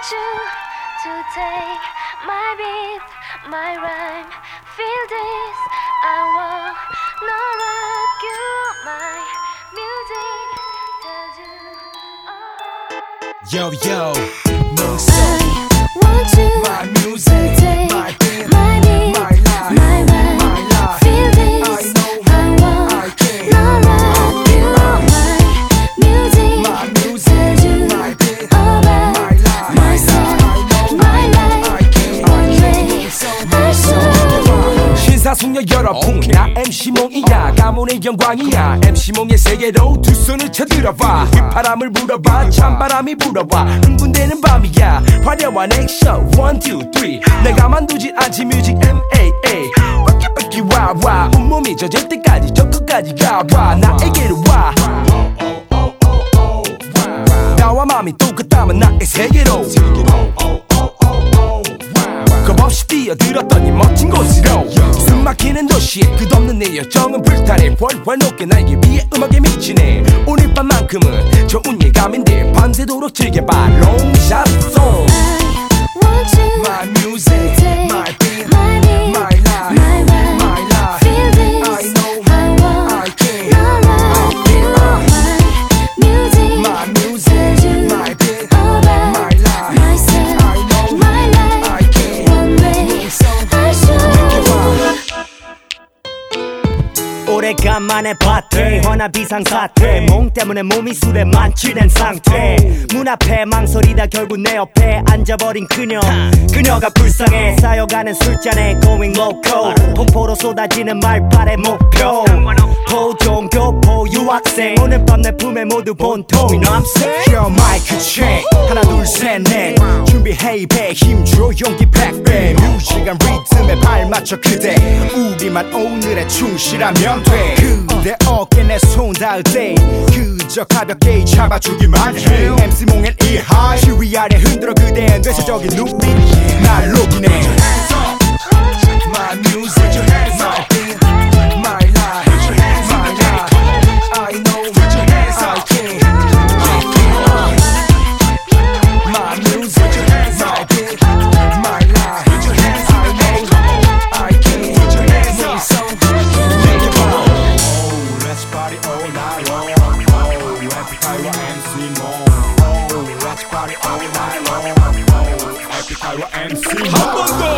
want you to take my beat, my rhyme. Feel this, I want no rock you. My music tells you. Yo yo, no I want you my music, to take my beat, my beat, my life, my rhyme. my life. Feel this, I want I can't. no rock you. My music tells you my beat, about my life, myself, my life. I can't. One way I show you. 신사숙녀 여러분 나 MC몽이야 가문의 영광이야 MC몽의 세계로 두 손을 쳐들어봐 휘파람을 불어봐 찬바람이 불어봐 흥분되는 밤이야 화려한 액션 1, 2, 3 내가 만두지 않지 뮤직 MAA 빡끼빡끼 와와 온몸이 젖을 때까지 저 끝까지 가봐 나에게로 와 나와 마음이 똑같다면 나의 세계로 겁없이 뛰어들었더니 멋진 곳으로 숨막히는 도시에 끝없는 내 열정은 불타네 훨훨 높게 날개 위에 음악에 미치네 오늘 밤만큼은 좋은 예감인데 밤새도록 즐겨봐 롱샷 송 I want you My music, to take my beat, my beat, my life, my rhyme. my life. Feel this, I know, I want I can't. no rock you. My music My music, tells you my beat, about my life. myself, I know, my life. I can't. One way I show you. 오래간만에 봤대 허나 비상사태 몽 때문에 몸이 술에 만취된 상태 문 앞에 망설이다 결국 내 옆에 앉아버린 그녀가 불쌍해 쌓여가는 술잔에 going local 폭포로 쏟아지는 말발의 목표 도종교포 유학생 오늘 밤 내 품에 모두 본통 You know I'm saying? Yo 마이크 체크 하나 둘 셋 넷 준비해 입에 힘줘 용기 팩배 뮤직한 리듬에 발맞춰 그대 우리만 오늘에 충실하면 돼 그대 어깨 내 손 닿을 때 그저 가볍게 잡아주기만 해 MC몽엔 이 하이 시위 아래 흔들어 그대의 뇌세적인 눈빛 날 녹이네 My music, my beat, my life, my life. I know, I can't. My music, my beat, my life. I know, I can't. So think about. Oh, let's party all night long. Oh, 에픽하이와 MC 몽. Oh, let's party all night long. Oh, 에픽하이와 MC 몽.